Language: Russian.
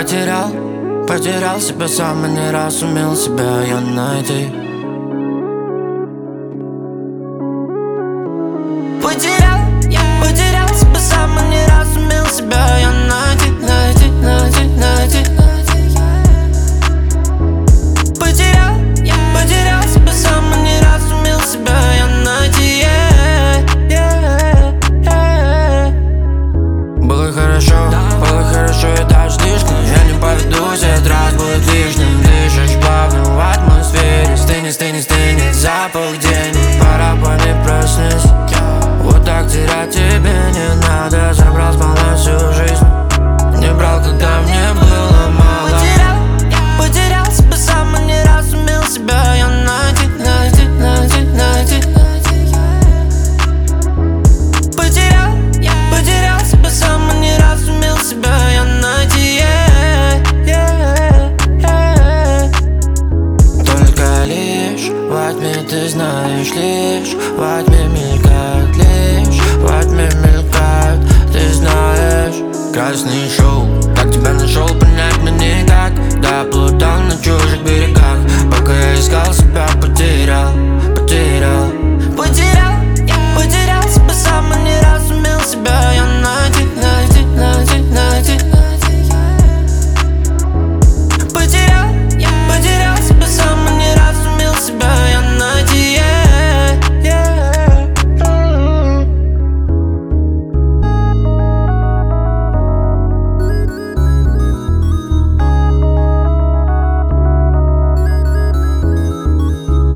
Потерял себя сам и не раз сумел себя я найти. Потерял себя сам и не раз сумел себя я найти. Потерял себя сам и не раз сумел себя я найти. Было хорошо и даже слишком. Я не поведусь, этот раз будет лишним. Дышишь плавно в атмосфере. Стынет запах денег. Пора пойми, проснись. Вот так терять тебе не надо. Забрал сполна всю жизнь. Не брал, когда мне было мало. Потерял себя сам и не раз сумел себя я найти. Потерял себя сам и не раз сумел себя я найти. Только лишь во тьме ты знаешь, лишь во тьме мелькает, лишь во тьме мелькает, ты знаешь. Красный шоу, как тебя нашел, понять мне никак. Да, плутал на чужих берегах, пока я искал себя, потерял.